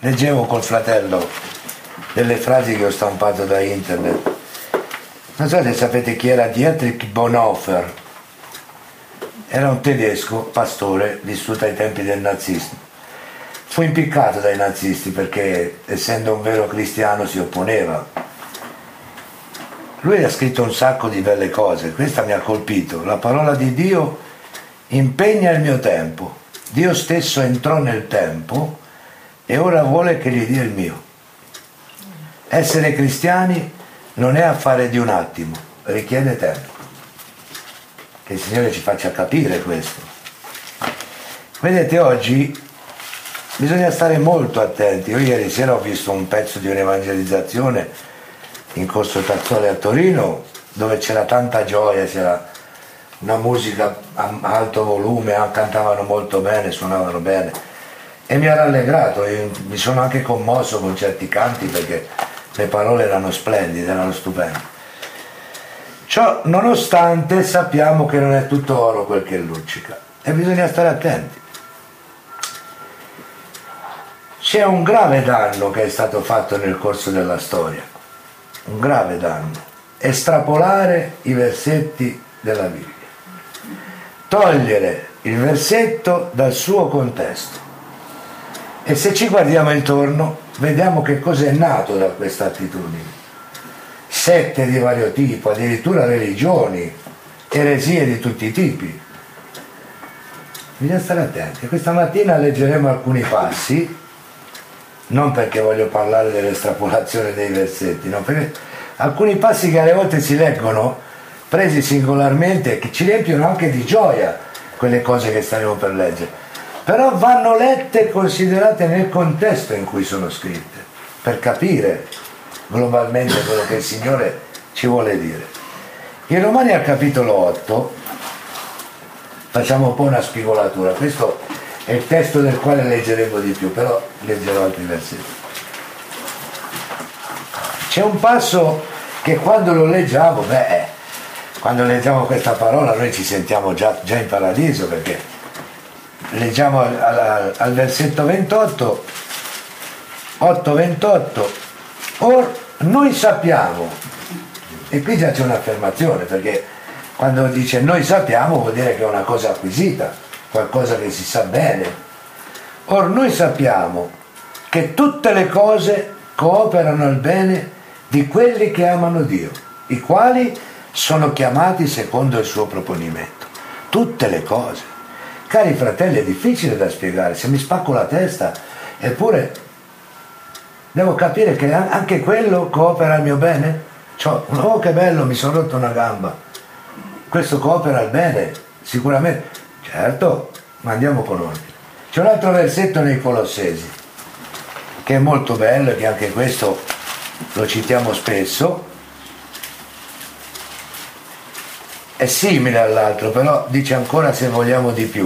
Leggevo col fratello delle frasi che ho stampato da internet. Non so se sapete chi era Dietrich Bonhoeffer. Era un tedesco, pastore, vissuto ai tempi del nazismo. Fu impiccato dai nazisti perché, essendo un vero cristiano, si opponeva. Lui ha scritto un sacco di belle cose, questa mi ha colpito. La parola di Dio impegna il mio tempo. Dio stesso entrò nel tempo e ora vuole che gli dia il mio. Essere cristiani non è affare di un attimo, richiede tempo. Che il Signore ci faccia capire questo. Vedete, oggi bisogna stare molto attenti. Io ieri sera ho visto un pezzo di un'evangelizzazione in Corso Tazzoli a Torino, dove c'era tanta gioia, c'era una musica a alto volume, cantavano molto bene, suonavano bene, e mi ha rallegrato. Io mi sono anche commosso con certi canti perché le parole erano splendide, erano stupende. Ciò nonostante sappiamo che non è tutto oro quel che luccica e bisogna stare attenti. C'è un grave danno che è stato fatto nel corso della storia, un grave danno: estrapolare i versetti della Bibbia, togliere il versetto dal suo contesto. E se ci guardiamo intorno vediamo che cos'è nato da questa attitudine: sette di vario tipo, addirittura religioni, eresie di tutti i tipi. Bisogna stare attenti. Questa mattina leggeremo alcuni passi, non perché voglio parlare dell'estrapolazione dei versetti, no, perché alcuni passi che alle volte si leggono presi singolarmente, che ci riempiono anche di gioia quelle cose che staremo per leggere, però vanno lette e considerate nel contesto in cui sono scritte, per capire globalmente quello che il Signore ci vuole dire. In Romani al capitolo 8 facciamo un po' una spigolatura. Questo è il testo del quale leggeremo di più, però leggerò altri versetti. C'è un passo che quando lo leggiamo, quando leggiamo questa parola noi ci sentiamo già in paradiso, perché leggiamo al versetto 28, 8:28, or noi sappiamo, e qui già c'è un'affermazione, perché quando dice noi sappiamo vuol dire che è una cosa acquisita, qualcosa che si sa bene. Or noi sappiamo che tutte le cose cooperano al bene di quelli che amano Dio, i quali sono chiamati secondo il suo proponimento. Tutte le cose. Cari fratelli, è difficile da spiegare, se mi spacco la testa, eppure devo capire che anche quello coopera al mio bene. Cioè, oh che bello, mi sono rotto una gamba, questo coopera al bene? Sicuramente, certo, ma andiamo con ordine. C'è un altro versetto nei Colossesi che è molto bello e che anche questo lo citiamo spesso, è simile all'altro, però dice ancora se vogliamo di più.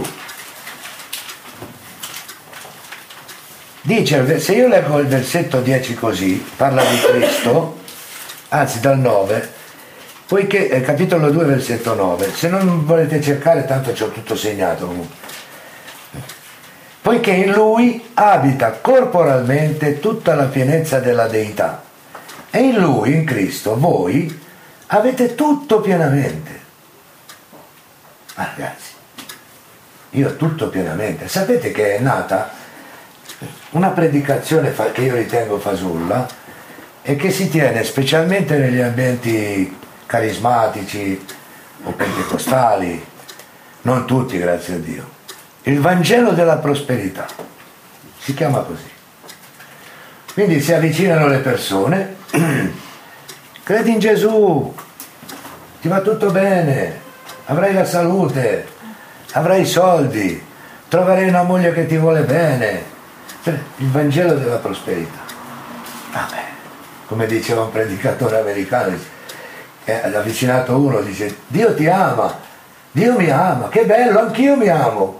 Dice, se io leggo il versetto 10 così, parla di Cristo, anzi dal 9, poiché, capitolo 2 versetto 9, se non volete cercare tanto c'ho tutto segnato comunque. Poiché in Lui abita corporalmente tutta la pienezza della Deità, e in Lui, in Cristo, voi avete tutto pienamente. Ma ragazzi, io tutto pienamente. Sapete che è nata una predicazione che io ritengo fasulla e che si tiene specialmente negli ambienti carismatici o pentecostali, non tutti, grazie a Dio. Il Vangelo della prosperità si chiama così. Quindi si avvicinano le persone, credi in Gesù, ti va tutto bene, avrai la salute, avrai i soldi, troverai una moglie che ti vuole bene. Il Vangelo della prosperità. Vabbè, come diceva un predicatore americano, ha avvicinato uno, dice Dio ti ama, Dio mi ama, che bello, anch'io mi amo.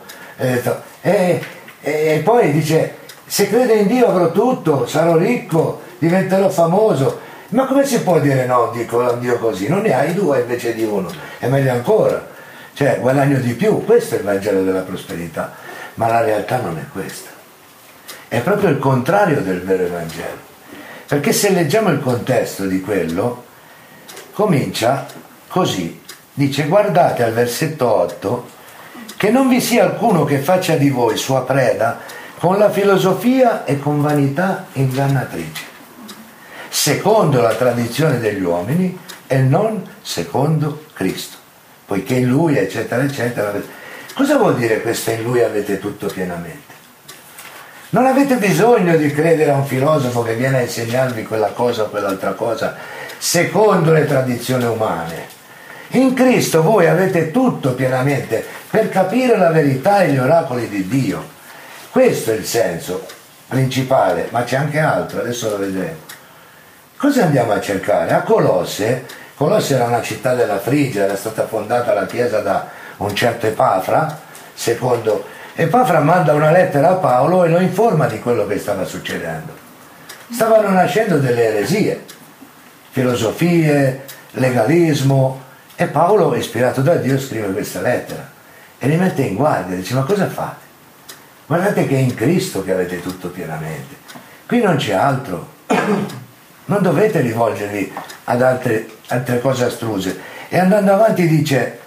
E poi dice se credo in Dio avrò tutto, sarò ricco, diventerò famoso. Ma come si può dire no, dico a Dio così? Non ne hai due invece di uno, è meglio ancora, cioè guadagno di più. Questo è il Vangelo della prosperità, ma la realtà non è questa. è proprio il contrario del vero Evangelo. Perché se leggiamo il contesto di quello, comincia così, dice: guardate al versetto 8, che non vi sia alcuno che faccia di voi sua preda con la filosofia e con vanità ingannatrice, secondo la tradizione degli uomini e non secondo Cristo, poiché in Lui, eccetera, eccetera. Cosa vuol dire questo in Lui avete tutto pienamente? Non avete bisogno di credere a un filosofo che viene a insegnarvi quella cosa o quell'altra cosa secondo le tradizioni umane. In Cristo voi avete tutto pienamente per capire la verità e gli oracoli di Dio. Questo è il senso principale, ma c'è anche altro, adesso lo vedremo. Cosa andiamo a cercare? A Colosse. Colosse era una città della Frigia, era stata fondata la chiesa da un certo Epafra. Epafra manda una lettera a Paolo e lo informa di quello che stava succedendo. Stavano nascendo delle eresie, filosofie, legalismo, e Paolo, ispirato da Dio, scrive questa lettera e li mette in guardia, dice: ma cosa fate? Guardate che è in Cristo che avete tutto pienamente, qui non c'è altro, non dovete rivolgervi ad altre cose astruse. E andando avanti dice: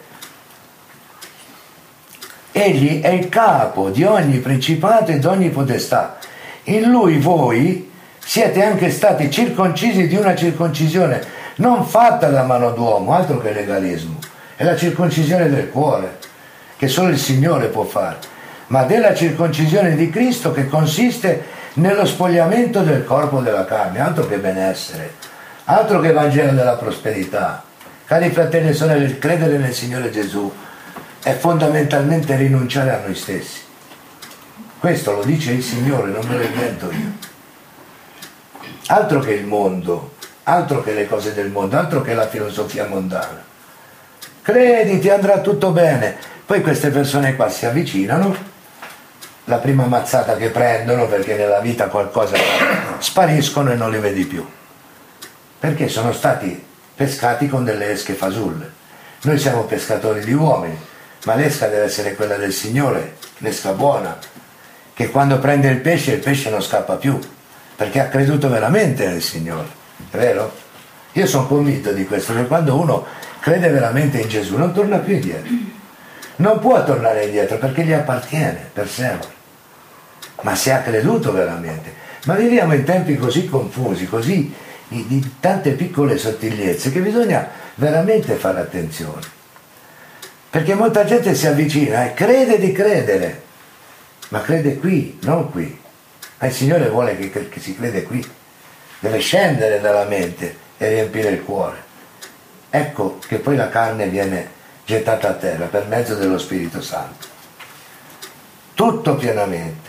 egli è il capo di ogni principato e di ogni potestà, in lui voi siete anche stati circoncisi di una circoncisione non fatta da mano d'uomo, altro che legalismo, è la circoncisione del cuore che solo il Signore può fare, ma della circoncisione di Cristo, che consiste nello spogliamento del corpo della carne. Altro che benessere, altro che Vangelo della prosperità. Cari fratelli e sorelle, il credere nel Signore Gesù è fondamentalmente rinunciare a noi stessi. Questo lo dice il Signore, non me lo invento io. Altro che il mondo, altro che le cose del mondo, altro che la filosofia mondana. Crediti, andrà tutto bene. Poi queste persone qua si avvicinano, la prima mazzata che prendono, perché nella vita qualcosa spariscono e non li vedi più, perché sono stati pescati con delle esche fasulle. Noi siamo pescatori di uomini, ma l'esca deve essere quella del Signore, l'esca buona, che quando prende il pesce non scappa più, perché ha creduto veramente nel Signore. È vero? Io sono convinto di questo, che quando uno crede veramente in Gesù non torna più indietro, non può tornare indietro, perché gli appartiene per sempre. Ma se ha creduto veramente. Ma viviamo in tempi così confusi, così di tante piccole sottigliezze, che bisogna veramente fare attenzione, perché molta gente si avvicina e crede di credere, ma crede qui, non qui. Ma il Signore vuole che si crede qui, deve scendere dalla mente e riempire il cuore. Ecco che poi la carne viene gettata a terra per mezzo dello Spirito Santo. Tutto pienamente.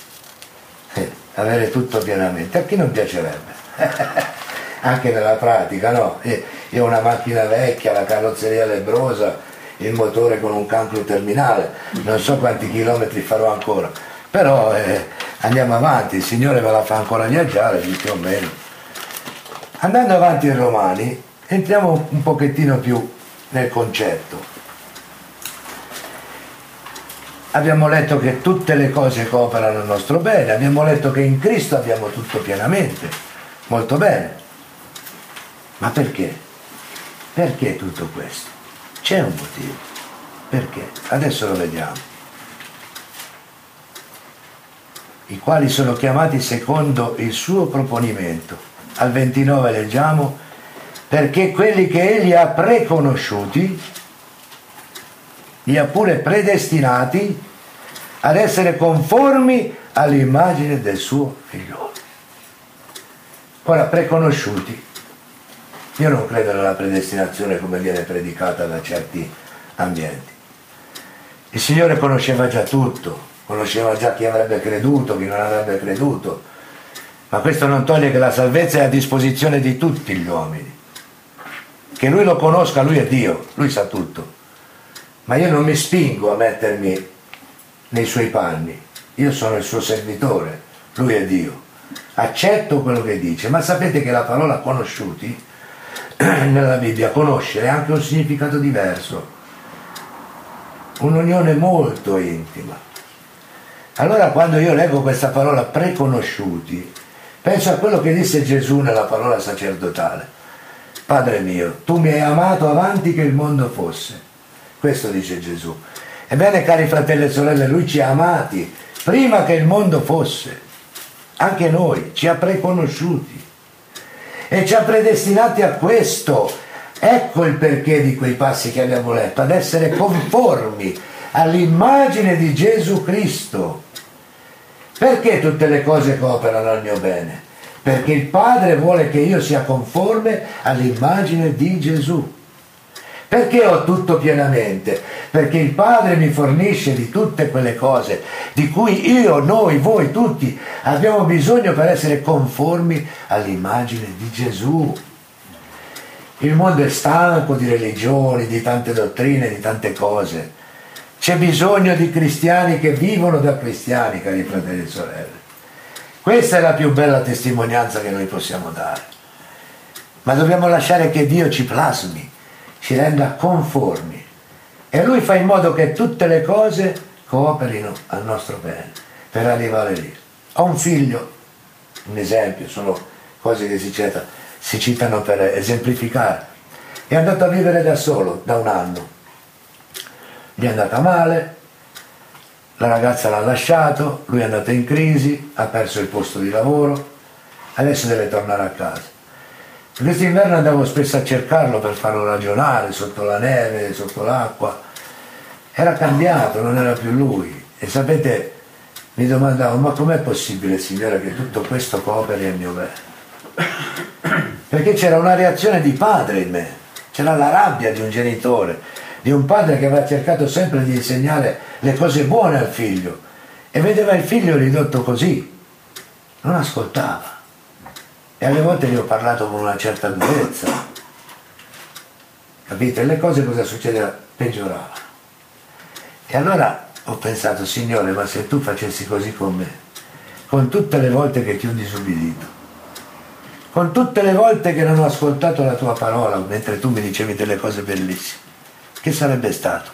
Avere tutto pienamente, a chi non piacerebbe? Anche nella pratica, no? Io ho una macchina vecchia, la carrozzeria lebbrosa, il motore con un cancro terminale, non so quanti chilometri farò ancora, però andiamo avanti, il Signore me la fa ancora viaggiare, più o meno. Andando avanti in Romani, entriamo un pochettino più nel concetto. Abbiamo letto che tutte le cose cooperano al nostro bene, abbiamo letto che in Cristo abbiamo tutto pienamente, molto bene. Ma perché? Perché tutto questo? C'è un motivo. Perché? Adesso lo vediamo. I quali sono chiamati secondo il suo proponimento. Al 29 leggiamo: perché quelli che egli ha preconosciuti li ha pure predestinati ad essere conformi all'immagine del suo figliolo. Ora, preconosciuti, io non credo nella predestinazione come viene predicata da certi ambienti. Il Signore conosceva già tutto, conosceva già chi avrebbe creduto, chi non avrebbe creduto, ma questo non toglie che la salvezza è a disposizione di tutti gli uomini. Che Lui lo conosca, Lui è Dio, Lui sa tutto. Ma io non mi spingo a mettermi nei Suoi panni, io sono il Suo servitore, Lui è Dio, accetto quello che dice. Ma sapete che la parola conosciuti nella Bibbia, conoscere, ha anche un significato diverso, un'unione molto intima. Allora quando io leggo questa parola preconosciuti, penso a quello che disse Gesù nella parola sacerdotale. Padre mio, tu mi hai amato avanti che il mondo fosse. Questo dice Gesù. Ebbene, cari fratelli e sorelle, lui ci ha amati prima che il mondo fosse. Anche noi, ci ha preconosciuti e ci ha predestinati a questo. Ecco il perché di quei passi che abbiamo letto, ad essere conformi all'immagine di Gesù Cristo. Perché tutte le cose cooperano al mio bene? Perché il Padre vuole che io sia conforme all'immagine di Gesù. Perché ho tutto pienamente? Perché il Padre mi fornisce di tutte quelle cose di cui io, noi, voi, tutti abbiamo bisogno per essere conformi all'immagine di Gesù. Il mondo è stanco di religioni, di tante dottrine, di tante cose. C'è bisogno di cristiani che vivono da cristiani, cari fratelli e sorelle. Questa è la più bella testimonianza che noi possiamo dare. Ma dobbiamo lasciare che Dio ci plasmi, ci renda conformi. E Lui fa in modo che tutte le cose cooperino al nostro bene, per arrivare lì. Ho un figlio, un esempio, sono cose che si citano per esemplificare. È andato a vivere da solo, da un anno. Gli è andata male, la ragazza l'ha lasciato, lui è andato in crisi, ha perso il posto di lavoro, adesso deve tornare a casa. Quest'inverno andavo spesso a cercarlo per farlo ragionare sotto la neve, sotto l'acqua. Era cambiato, non era più lui. E sapete, mi domandavo, ma com'è possibile, Signore, che tutto questo cooperi al mio bene? Perché c'era una reazione di padre in me, c'era la rabbia di un genitore, di un padre che aveva cercato sempre di insegnare le cose buone al figlio e vedeva il figlio ridotto così, non ascoltava. E alle volte gli ho parlato con una certa durezza, capite? E le cose cosa succedeva? Peggioravano. E allora ho pensato, Signore, ma se tu facessi così con me, con tutte le volte che ti ho disubbidito, con tutte le volte che non ho ascoltato la tua parola mentre tu mi dicevi delle cose bellissime, che sarebbe stato?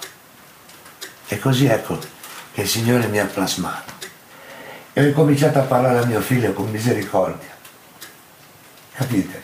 E così ecco che il Signore mi ha plasmato. E ho incominciato a parlare a mio figlio con misericordia. Capite?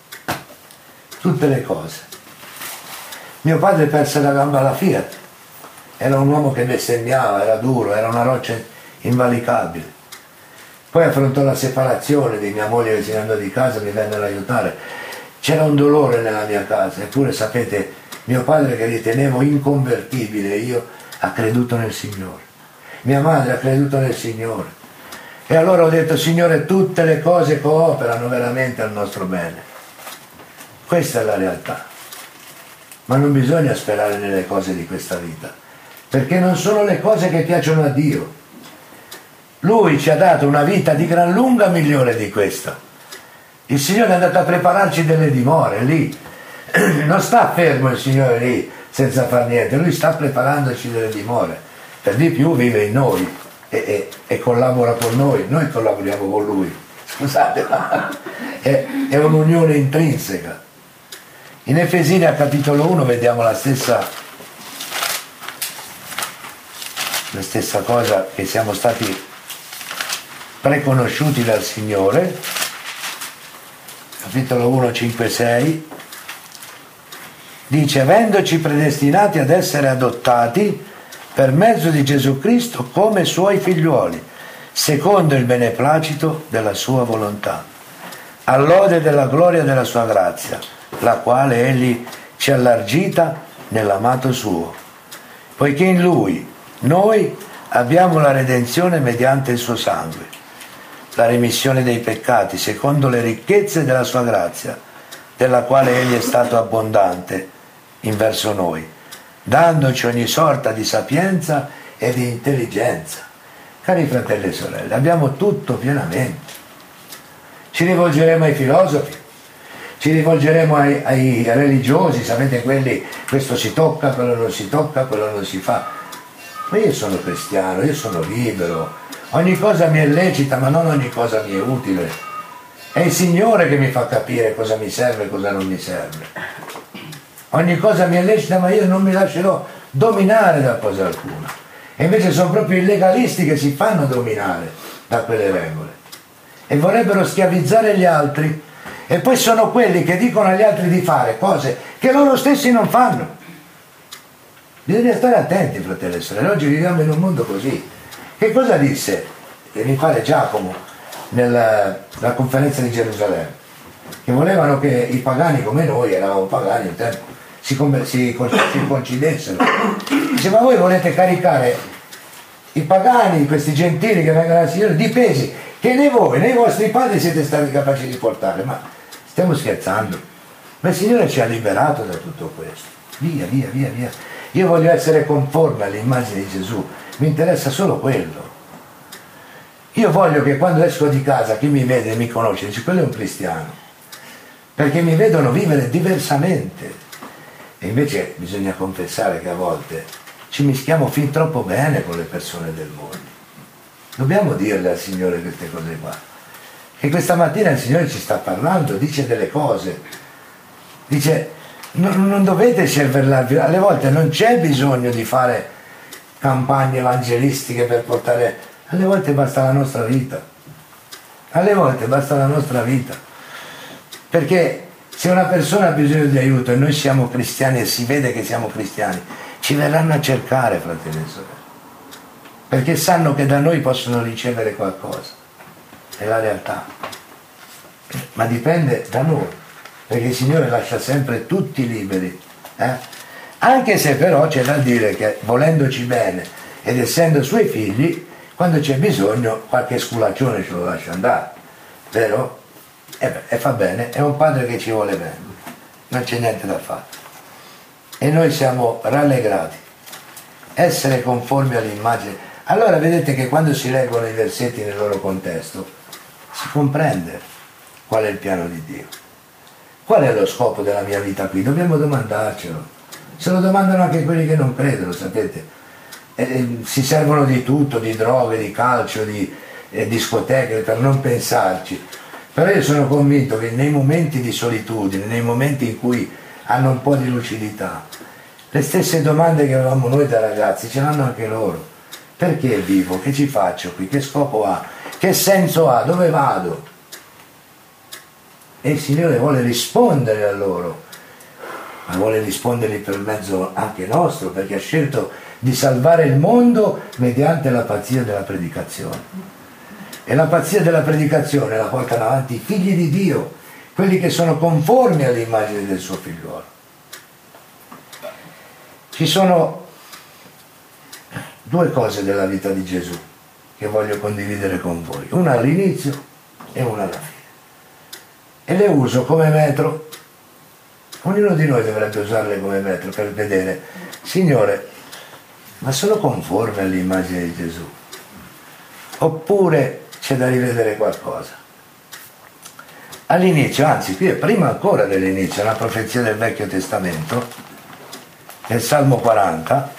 Tutte le cose. Mio padre perse la gamba alla Fiat. Era un uomo che bestemmiava, era duro, era una roccia invalicabile. Poi affrontò la separazione di mia moglie che se ne andò di casa, mi venne ad aiutare. C'era un dolore nella mia casa, eppure sapete, mio padre che ritenevo inconvertibile, io ha creduto nel Signore. Mia madre ha creduto nel Signore. E allora ho detto, Signore, tutte le cose cooperano veramente al nostro bene. Questa è la realtà. Ma non bisogna sperare nelle cose di questa vita, perché non sono le cose che piacciono a Dio. Lui ci ha dato una vita di gran lunga migliore di questa. Il Signore è andato a prepararci delle dimore lì. Non sta fermo il Signore lì senza far niente, Lui sta preparandoci delle dimore. Per di più vive in noi e collabora con noi collaboriamo con Lui. Scusate, ma è un'unione intrinseca. In Efesini al capitolo 1 vediamo la stessa cosa, che siamo stati preconosciuti dal Signore. Capitolo 1, 5, 6 dice: avendoci predestinati ad essere adottati per mezzo di Gesù Cristo come Suoi figliuoli, secondo il beneplacito della Sua volontà, all'ode della gloria della Sua grazia, la quale Egli ci ha allargita nell'amato Suo, poiché in Lui noi abbiamo la redenzione mediante il Suo sangue, la remissione dei peccati, secondo le ricchezze della Sua grazia, della quale Egli è stato abbondante in verso noi, dandoci ogni sorta di sapienza e di intelligenza. Cari fratelli e sorelle, abbiamo tutto pienamente. Ci rivolgeremo ai filosofi, ci rivolgeremo ai religiosi, sapete, quelli, questo si tocca, quello non si tocca, quello non si fa. Ma io sono cristiano, io sono libero, ogni cosa mi è lecita, ma non ogni cosa mi è utile. È il Signore che mi fa capire cosa mi serve e cosa non mi serve. Ogni cosa mi è lecita, ma io non mi lascerò dominare da cosa alcuna. E invece sono proprio i legalisti che si fanno dominare da quelle regole e vorrebbero schiavizzare gli altri, e poi sono quelli che dicono agli altri di fare cose che loro stessi non fanno. Bisogna stare attenti, fratelli e sorelle. Oggi viviamo in un mondo così. Che cosa disse mi pare Giacomo nella conferenza di Gerusalemme? Che volevano che i pagani come noi, eravamo pagani un tempo, si concidessero. Dice: ma voi volete caricare i pagani, questi gentili che vengono al Signore, di pesi che né voi né i vostri padri siete stati capaci di portare? Ma stiamo scherzando? Ma il Signore ci ha liberato da tutto questo. Via, via, via, via. Io voglio essere conforme all'immagine di Gesù, mi interessa solo quello. Io voglio che quando esco di casa chi mi vede e mi conosce dice: quello è un cristiano, perché mi vedono vivere diversamente. E invece bisogna confessare che a volte ci mischiamo fin troppo bene con le persone del mondo. Dobbiamo dirle al Signore queste cose qua, che questa mattina il Signore ci sta parlando, dice delle cose, dice: non dovete cervellarvi, alle volte non c'è bisogno di fare campagne evangelistiche per portare, alle volte basta la nostra vita, alle volte basta la nostra vita, perché se una persona ha bisogno di aiuto e noi siamo cristiani e si vede che siamo cristiani, ci verranno a cercare, fratelli e sorelle, perché sanno che da noi possono ricevere qualcosa, è la realtà, ma dipende da noi, perché il Signore lascia sempre tutti liberi, anche se però c'è da dire che volendoci bene ed essendo Suoi figli, quando c'è bisogno qualche sculaccione ce lo lascia andare, vero? E fa bene, è un padre che ci vuole bene, non c'è niente da fare, e noi siamo rallegrati, essere conformi all'immagine. Allora vedete che quando si leggono i versetti nel loro contesto si comprende qual è il piano di Dio. Qual è lo scopo della mia vita qui? Dobbiamo domandarcelo. Se lo domandano anche quelli che non credono, sapete. Si servono di tutto, di droghe, di calcio, di discoteche, per non pensarci. Però io sono convinto che nei momenti di solitudine, nei momenti in cui hanno un po' di lucidità, le stesse domande che avevamo noi da ragazzi ce l'hanno anche loro. Perché vivo? Che ci faccio qui? Che scopo ha? Che senso ha? Dove vado? E il Signore vuole rispondere a loro, ma vuole risponderli per mezzo anche nostro, perché ha scelto di salvare il mondo mediante la pazzia della predicazione. E la pazzia della predicazione la portano avanti i figli di Dio, quelli che sono conformi all'immagine del suo figliuolo. Ci sono due cose della vita di Gesù che voglio condividere con voi, una all'inizio e una alla fine. E le uso come metro. Ognuno di noi dovrebbe usarle come metro per vedere: Signore, ma sono conforme all'immagine di Gesù? Oppure c'è da rivedere qualcosa? All'inizio, anzi qui è prima ancora dell'inizio, una profezia del Vecchio Testamento, nel Salmo 40,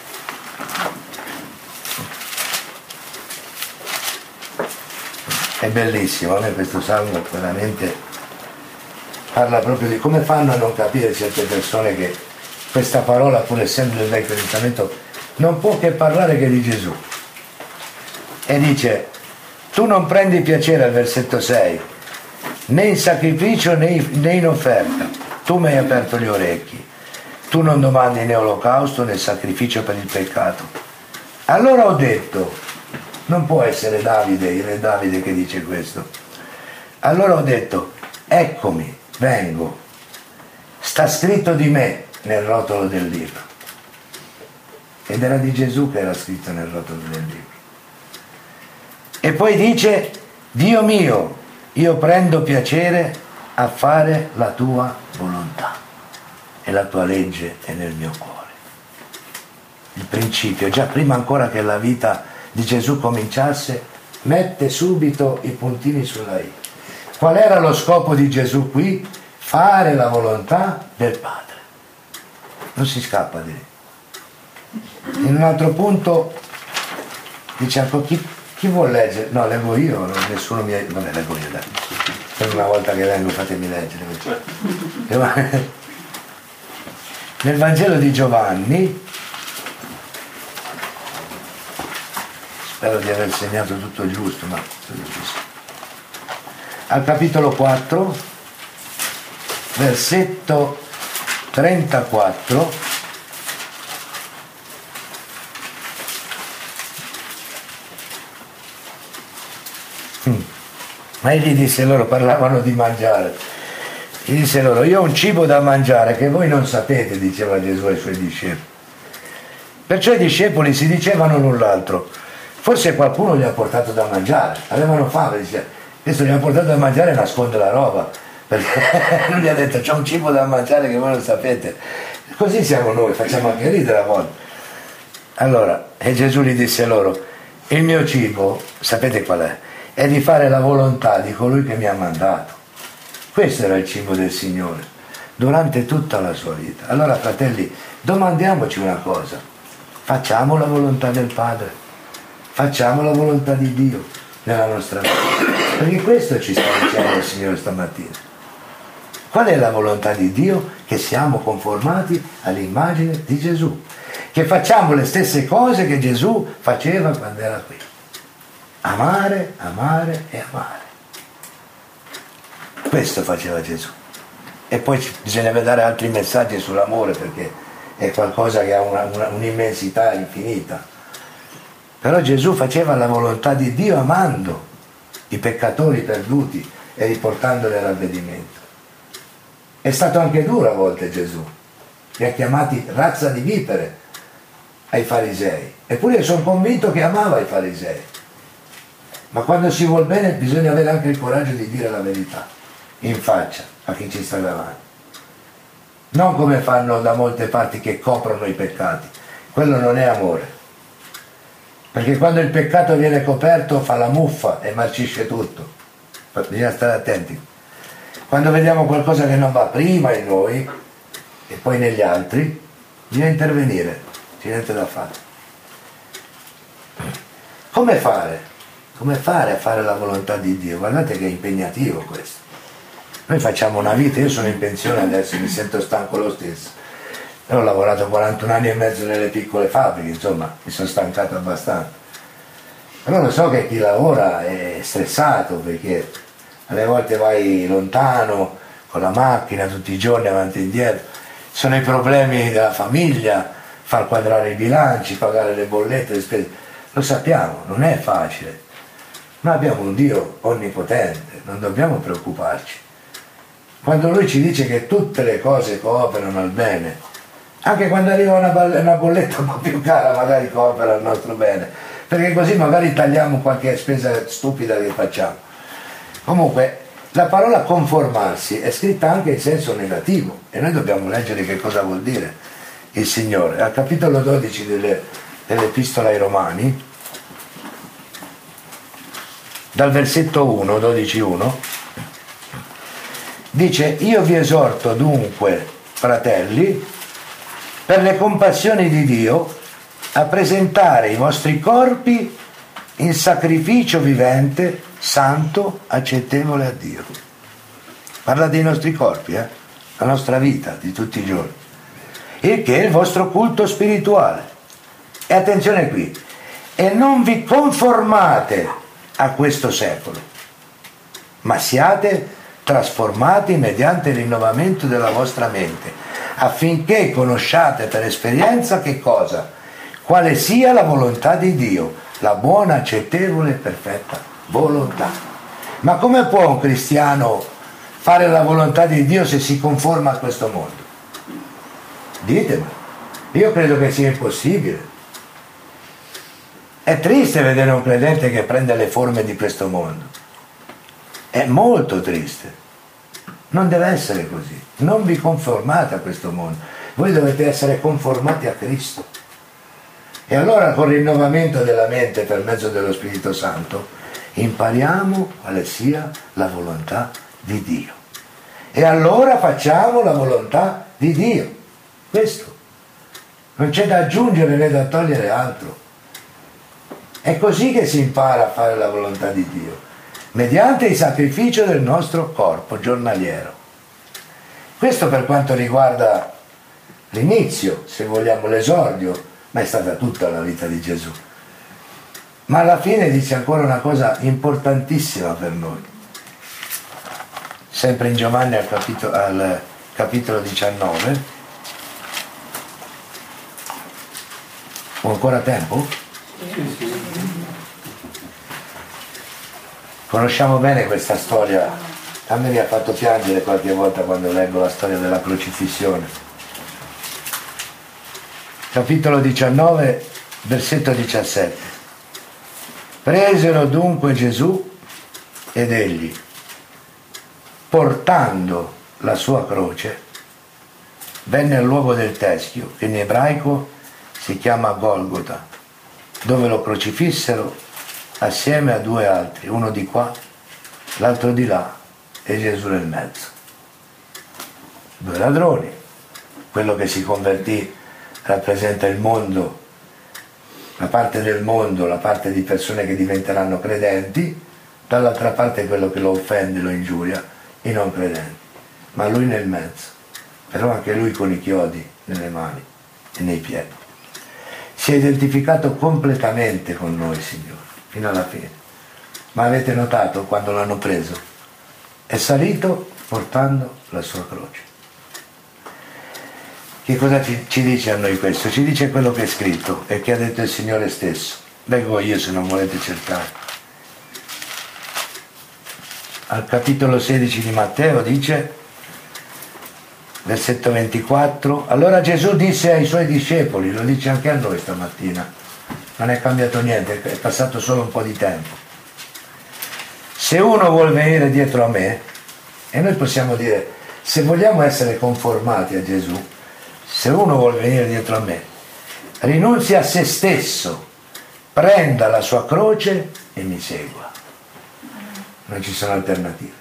è bellissimo, a me questo Salmo veramente parla proprio di come fanno a non capire certe persone che questa parola, pur essendo del Vecchio Testamento, non può che parlare che di Gesù. E dice: tu non prendi piacere, al versetto 6, né in sacrificio né in offerta, tu mi hai aperto gli orecchi, tu non domandi né olocausto né sacrificio per il peccato. Allora ho detto, non può essere Davide, il re Davide, che dice questo. Allora ho detto: eccomi, vengo, sta scritto di me nel rotolo del libro. Ed era di Gesù che era scritto nel rotolo del libro. E poi dice: Dio mio, io prendo piacere a fare la tua volontà e la tua legge è nel mio cuore. Il principio, già prima ancora che la vita di Gesù cominciasse, mette subito i puntini sulla i. Qual era lo scopo di Gesù qui? Fare la volontà del Padre. Non si scappa di lì. In un altro punto dice: chi vuol leggere? No, leggo io, nessuno mi... Vabbè, leggo io, dai. Per una volta che vengo fatemi leggere. Nel Vangelo di Giovanni, Spero di aver segnato tutto giusto, ma al capitolo 4, versetto 34, ma egli disse loro, parlavano di mangiare, gli disse loro, io ho un cibo da mangiare che voi non sapete, diceva Gesù ai suoi discepoli. Perciò i discepoli si dicevano l'un l'altro, forse qualcuno gli ha portato da mangiare, avevano fame, diceva, questo gli ha portato da mangiare e nasconde la roba, perché lui gli ha detto c'è un cibo da mangiare che voi non sapete. Così siamo noi, facciamo anche ridere a volte. Allora, e Gesù gli disse loro, il mio cibo, sapete qual è? È di fare la volontà di colui che mi ha mandato. Questo era il cibo del Signore durante tutta la sua vita. Allora, fratelli, domandiamoci una cosa: facciamo la volontà del Padre, facciamo la volontà di Dio nella nostra vita, perché questo ci sta dicendo il Signore stamattina. Qual è la volontà di Dio? Che siamo conformati all'immagine di Gesù, che facciamo le stesse cose che Gesù faceva quando era qui. Amare, amare e amare. Questo faceva Gesù. E poi bisogna dare altri messaggi sull'amore, perché è qualcosa che ha un'immensità infinita. Però Gesù faceva la volontà di Dio amando i peccatori perduti e riportandoli al ravvedimento. È stato anche duro a volte Gesù, li ha chiamati razza di vipere ai farisei, eppure io sono convinto che amava i farisei. Ma quando si vuol bene bisogna avere anche il coraggio di dire la verità in faccia a chi ci sta davanti, non come fanno da molte parti che coprono i peccati. Quello non è amore, perché quando il peccato viene coperto fa la muffa e marcisce tutto. Bisogna stare attenti. Quando vediamo qualcosa che non va prima in noi e poi negli altri, bisogna intervenire, c'è niente da fare. Come fare? Come fare a fare la volontà di Dio? Guardate che è impegnativo questo. Noi facciamo una vita, io sono in pensione adesso, mi sento stanco lo stesso. Però ho lavorato 41 anni e mezzo nelle piccole fabbriche, insomma, mi sono stancato abbastanza. Però lo so che chi lavora è stressato, perché alle volte vai lontano con la macchina tutti i giorni avanti e indietro, sono i problemi della famiglia, far quadrare i bilanci, pagare le bollette, le spese. Lo sappiamo, non è facile. Noi abbiamo un Dio onnipotente, non dobbiamo preoccuparci. Quando Lui ci dice che tutte le cose cooperano al bene, anche quando arriva una bolletta un po' più cara magari coopera al nostro bene, perché così magari tagliamo qualche spesa stupida che facciamo. Comunque la parola conformarsi è scritta anche in senso negativo e noi dobbiamo leggere che cosa vuol dire il Signore. Al capitolo 12 dell'Epistola ai Romani, dal versetto 1, 12:1, dice: io vi esorto dunque, fratelli, per le compassioni di Dio, a presentare i vostri corpi in sacrificio vivente, santo, accettevole a Dio. Parla dei nostri corpi, la nostra vita di tutti i giorni, il che è il vostro culto spirituale. E attenzione qui, e non vi conformate a questo secolo, ma siate trasformati mediante il rinnovamento della vostra mente, affinché conosciate per esperienza che cosa? Quale sia la volontà di Dio, la buona, accettevole e perfetta volontà. Ma come può un cristiano fare la volontà di Dio se si conforma a questo mondo? Ditemelo. Io credo che sia impossibile. È triste vedere un credente che prende le forme di questo mondo. È molto triste. Non deve essere così. Non vi conformate a questo mondo. Voi dovete essere conformati a Cristo. E allora con il rinnovamento della mente per mezzo dello Spirito Santo impariamo quale sia la volontà di Dio. E allora facciamo la volontà di Dio. Questo. Non c'è da aggiungere né da togliere altro. È così che si impara a fare la volontà di Dio, mediante il sacrificio del nostro corpo giornaliero. Questo per quanto riguarda l'inizio, se vogliamo, l'esordio, ma è stata tutta la vita di Gesù. Ma alla fine dice ancora una cosa importantissima per noi. Sempre in Giovanni al capitolo 19. Ho ancora tempo? Sì. Conosciamo bene questa storia. A me mi ha fatto piangere qualche volta quando leggo la storia della crocifissione. Capitolo 19, versetto 17. Presero dunque Gesù ed egli, portando la sua croce, venne al luogo del teschio, che in ebraico si chiama Golgota, dove lo crocifissero assieme a due altri, uno di qua, l'altro di là e Gesù nel mezzo. Due ladroni. Quello che si convertì rappresenta il mondo, la parte del mondo, la parte di persone che diventeranno credenti, dall'altra parte quello che lo offende, lo ingiuria, i non credenti, ma lui nel mezzo, però anche lui con i chiodi nelle mani e nei piedi. Si è identificato completamente con noi, Signore, fino alla fine. Ma avete notato quando l'hanno preso? È salito portando la sua croce. Che cosa ci dice a noi questo? Ci dice quello che è scritto e che ha detto il Signore stesso. Leggo io se non volete cercare. Al capitolo 16 di Matteo dice, versetto 24, allora Gesù disse ai suoi discepoli, lo dice anche a noi stamattina, non è cambiato niente, è passato solo un po' di tempo. Se uno vuol venire dietro a me, e noi possiamo dire, se vogliamo essere conformati a Gesù, se uno vuol venire dietro a me, rinunzi a se stesso, prenda la sua croce e mi segua. Non ci sono alternative.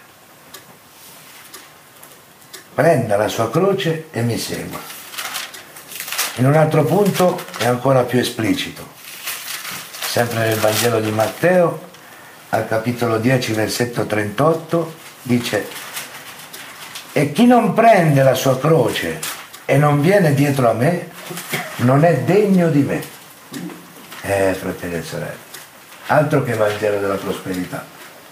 Prenda la sua croce e mi segua. In un altro punto è ancora più esplicito, sempre nel Vangelo di Matteo, al capitolo 10, versetto 38, dice: e chi non prende la sua croce e non viene dietro a me, non è degno di me. Fratelli e sorelle, altro che Vangelo della prosperità.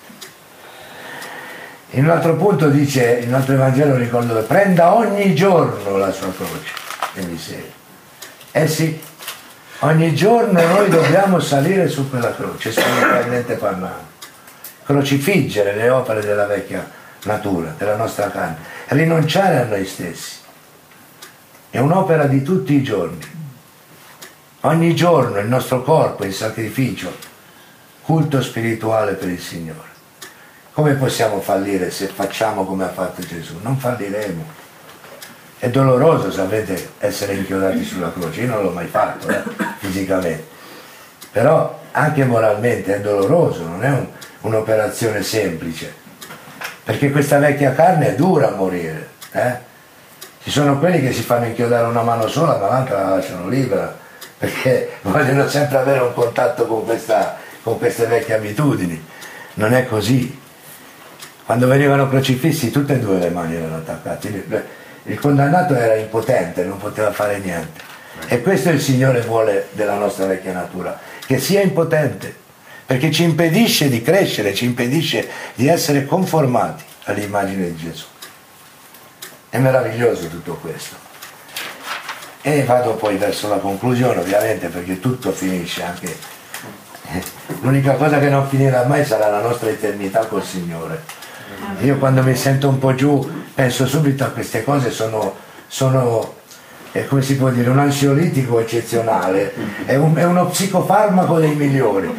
In un altro punto dice, in un altro Vangelo ricordo, prenda ogni giorno la sua croce e mi segua. Sì, ogni giorno noi dobbiamo salire su quella croce, spiritualmente parlando, crocifiggere le opere della vecchia natura, della nostra carne, rinunciare a noi stessi. È un'opera di tutti i giorni. Ogni giorno il nostro corpo è in sacrificio, culto spirituale per il Signore. Come possiamo fallire se facciamo come ha fatto Gesù? Non falliremo. È doloroso, sapete, essere inchiodati sulla croce. Io non l'ho mai fatto, fisicamente. Però anche moralmente è doloroso, non è un'operazione semplice. Perché questa vecchia carne è dura a morire. Ci sono quelli che si fanno inchiodare una mano sola ma l'altra la lasciano libera, perché vogliono sempre avere un contatto con queste vecchie abitudini. Non è così. Quando venivano crocifissi tutte e due le mani erano attaccate. Il condannato era impotente, non poteva fare niente. E questo il Signore vuole della nostra vecchia natura, che sia impotente, perché ci impedisce di crescere, ci impedisce di essere conformati all'immagine di Gesù. È meraviglioso tutto questo. E vado poi verso la conclusione, ovviamente, perché tutto finisce, anche l'unica cosa che non finirà mai sarà la nostra eternità col Signore. Io quando mi sento un po' giù penso subito a queste cose, sono come si può dire, un ansiolitico eccezionale, è uno psicofarmaco dei migliori.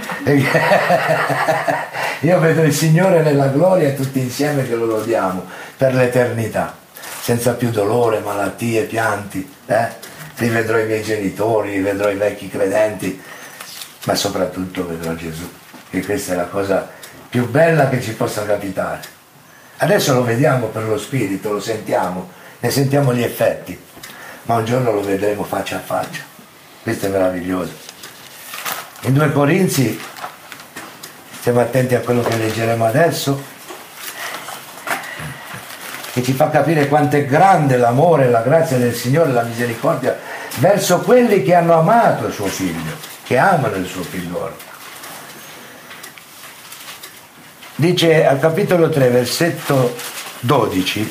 Io vedo il Signore nella gloria e tutti insieme che lo lodiamo per l'eternità, senza più dolore, malattie, pianti. Rivedrò i miei genitori, rivedrò i vecchi credenti, ma soprattutto vedrò Gesù, che questa è la cosa più bella che ci possa capitare. Adesso lo vediamo per lo spirito, lo sentiamo, ne sentiamo gli effetti, ma un giorno lo vedremo faccia a faccia. Questo è meraviglioso. In 2 Corinzi, stiamo attenti a quello che leggeremo adesso, che ci fa capire quanto è grande l'amore, la grazia del Signore, la misericordia verso quelli che hanno amato il suo figlio, che amano il suo figliolo. dice al capitolo 3, versetto 12,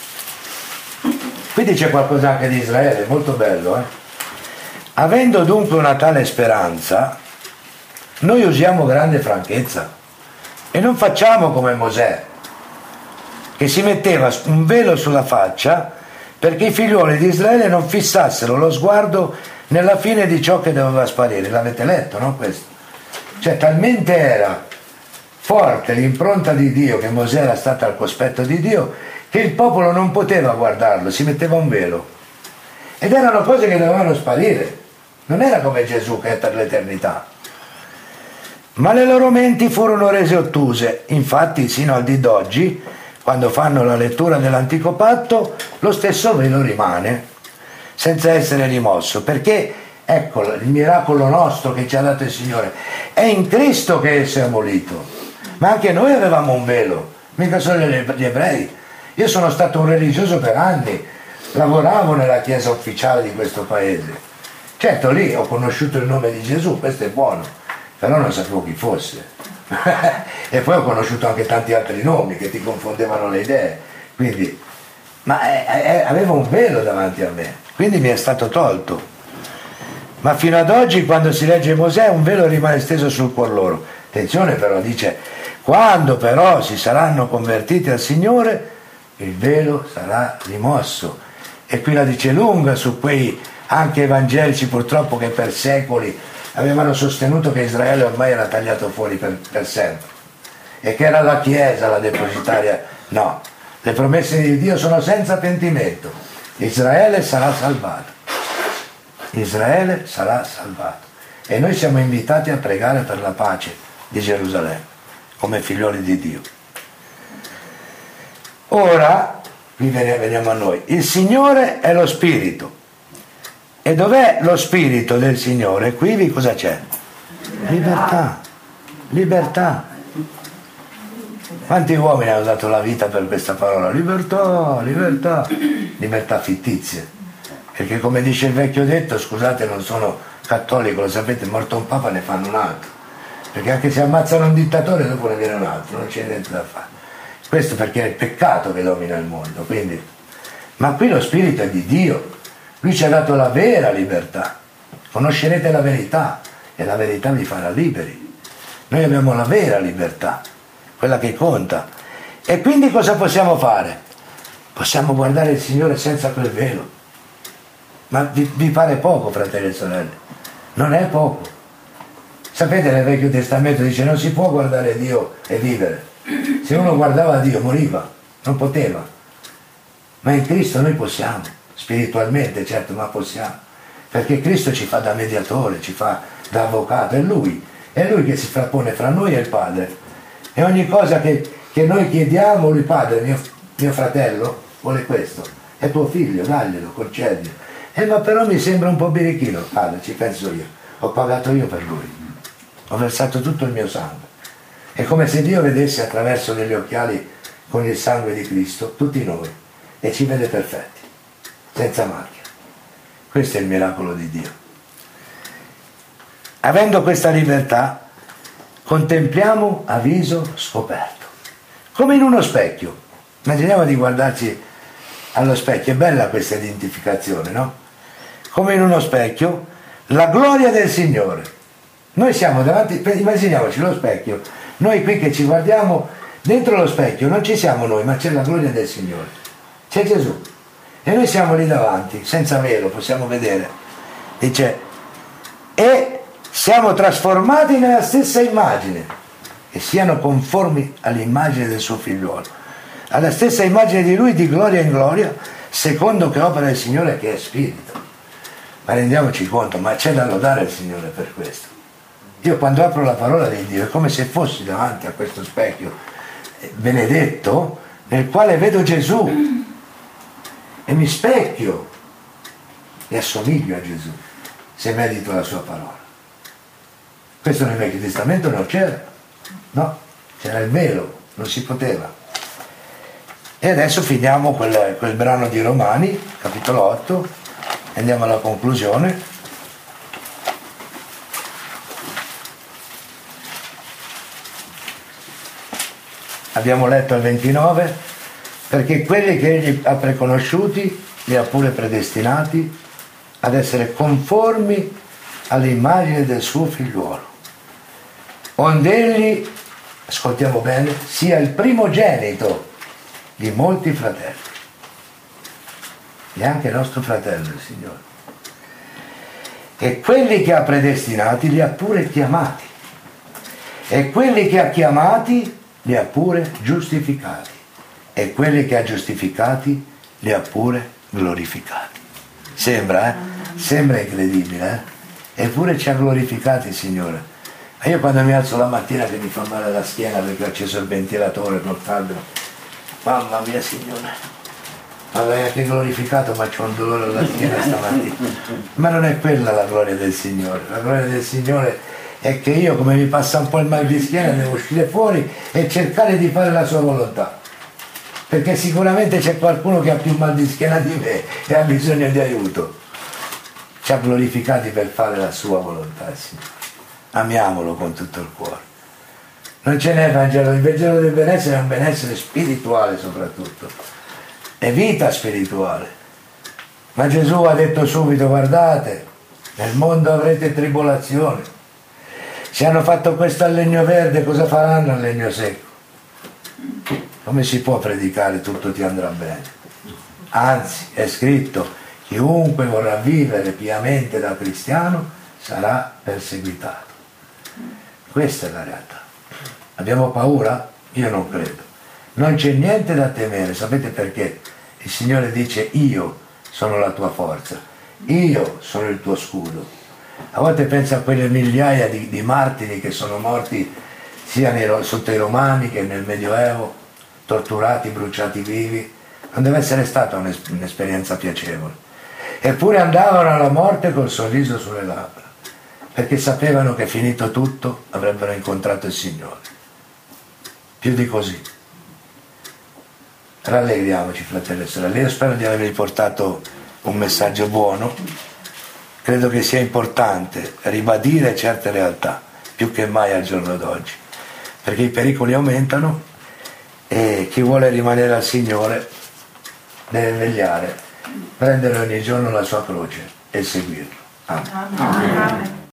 qui dice qualcosa anche di Israele, molto bello. Avendo dunque una tale speranza, noi usiamo grande franchezza e non facciamo come Mosè, che si metteva un velo sulla faccia perché i figliuoli di Israele non fissassero lo sguardo nella fine di ciò che doveva sparire. L'avete letto, no? Questo. Cioè, talmente era forte l'impronta di Dio, che Mosè era stato al cospetto di Dio, che il popolo non poteva guardarlo, si metteva un velo. Ed erano cose che dovevano sparire. Non era come Gesù che è per l'eternità. Ma le loro menti furono rese ottuse. Infatti, sino al dì d'oggi, quando fanno la lettura dell'Antico Patto, lo stesso velo rimane, senza essere rimosso. Perché, ecco, il miracolo nostro che ci ha dato il Signore, è in Cristo che esso è abolito. Ma anche noi avevamo un velo, mica solo gli ebrei. Io sono stato un religioso per anni, lavoravo nella chiesa ufficiale di questo paese. Certo, lì ho conosciuto il nome di Gesù, questo è buono, però non sapevo chi fosse. E poi ho conosciuto anche tanti altri nomi che ti confondevano le idee. Quindi, ma avevo un velo davanti a me, quindi mi è stato tolto. Ma fino ad oggi, quando si legge Mosè, un velo rimane steso sul cuor loro. Attenzione però, dice, quando però si saranno convertiti al Signore, il velo sarà rimosso. E qui la dice lunga su quei anche evangelici purtroppo che per secoli avevano sostenuto che Israele ormai era tagliato fuori per sempre e che era la Chiesa la depositaria. No, le promesse di Dio sono senza pentimento. Israele sarà salvato. Israele sarà salvato. E noi siamo invitati a pregare per la pace di Gerusalemme come figlioli di Dio. Ora, qui veniamo a noi. Il Signore è lo Spirito. E dov'è lo Spirito del Signore? Qui cosa c'è? Libertà. Libertà. Quanti uomini hanno dato la vita per questa parola? Libertà, libertà. Libertà fittizie. Perché come dice il vecchio detto, scusate, non sono cattolico, lo sapete, morto un papa ne fanno un altro. Perché anche se ammazzano un dittatore dopo ne viene un altro, non c'è niente da fare. Questo perché è il peccato che domina il mondo. Quindi. Ma qui lo Spirito è di Dio. Lui ci ha dato la vera libertà. Conoscerete la verità e la verità vi farà liberi. Noi abbiamo la vera libertà, quella che conta. E quindi cosa possiamo fare? Possiamo guardare il Signore senza quel velo. Ma vi pare poco, fratelli e sorelle? Non è poco. Sapete, nel Vecchio Testamento dice non si può guardare Dio e vivere. Se uno guardava Dio moriva, non poteva. Ma in Cristo noi possiamo. Spiritualmente, certo, ma possiamo, perché Cristo ci fa da mediatore, ci fa da avvocato, è Lui che si frappone fra noi e il Padre. E ogni cosa che noi chiediamo, Lui Padre, mio fratello vuole questo, è tuo figlio, daglielo, concedilo. Ma però mi sembra un po' birichino. Padre, ci penso io, ho pagato io per Lui, ho versato tutto il mio sangue. È come se Dio vedesse attraverso degli occhiali con il sangue di Cristo tutti noi e ci vede perfetti, senza macchia. Questo è il miracolo di Dio. Avendo questa libertà, contempliamo a viso scoperto, come in uno specchio. Immaginiamo di guardarci allo specchio, è bella questa identificazione, no? Come in uno specchio, la gloria del Signore. Noi siamo davanti, immaginiamoci lo specchio, noi qui che ci guardiamo, dentro lo specchio non ci siamo noi, ma c'è la gloria del Signore, c'è Gesù. E noi siamo lì davanti, senza velo, possiamo vedere. Dice, e siamo trasformati nella stessa immagine, che siano conformi all'immagine del suo figliuolo, alla stessa immagine di lui, di gloria in gloria, secondo che opera il Signore che è Spirito. Ma rendiamoci conto, ma c'è da lodare il Signore per questo. Io quando apro la parola di Dio è come se fossi davanti a questo specchio benedetto, nel quale vedo Gesù, e mi specchio e assomiglio a Gesù se medito la sua parola. Questo nel Vecchio Testamento non c'era, no, c'era il velo, non si poteva. E adesso finiamo quel brano di Romani, capitolo 8, e andiamo alla conclusione. abbiamo letto al 29, perché quelli che egli ha preconosciuti li ha pure predestinati ad essere conformi all'immagine del suo figliuolo, onde egli, ascoltiamo bene, sia il primogenito di molti fratelli. Neanche nostro fratello il Signore. E quelli che ha predestinati li ha pure chiamati, e quelli che ha chiamati li ha pure giustificati, e quelli che ha giustificati li ha pure glorificati. Sembra, Sembra incredibile, Eppure ci ha glorificati il Signore. Ma io quando mi alzo la mattina che mi fa male la schiena perché ho acceso il ventilatore col caldo, mamma mia Signore, avrei anche glorificato, ma c'ho un dolore alla schiena stamattina. Ma non è quella la gloria del Signore. La gloria del Signore è che io, come mi passa un po' il mal di schiena, devo uscire fuori e cercare di fare la sua volontà, perché sicuramente c'è qualcuno che ha più mal di schiena di me e ha bisogno di aiuto. Ci ha glorificati per fare la sua volontà, Signore. Amiamolo con tutto il cuore. Non ce n'è Vangelo, il Vangelo del benessere è un benessere spirituale soprattutto, è vita spirituale. Ma Gesù ha detto subito: guardate, nel mondo avrete tribolazione. Se hanno fatto questo al legno verde, cosa faranno al legno secco? Come si può predicare tutto ti andrà bene? Anzi, è scritto: chiunque vorrà vivere piamente da cristiano sarà perseguitato. Questa è la realtà. Abbiamo paura? Io non credo. Non c'è niente da temere. Sapete perché? Il Signore dice: io sono la tua forza, io sono il tuo scudo. A volte penso a quelle migliaia di martiri che sono morti sia sotto i Romani che nel Medioevo, torturati, bruciati vivi. Non deve essere stata un'esperienza piacevole. Eppure andavano alla morte col sorriso sulle labbra, perché sapevano che finito tutto avrebbero incontrato il Signore. Più di così. Rallegriamoci, fratelli e sorelle. Io spero di avervi portato un messaggio buono. Credo che sia importante ribadire certe realtà, più che mai al giorno d'oggi, perché i pericoli aumentano e chi vuole rimanere al Signore deve vegliare, prendere ogni giorno la sua croce e seguirlo. Amen. Amen.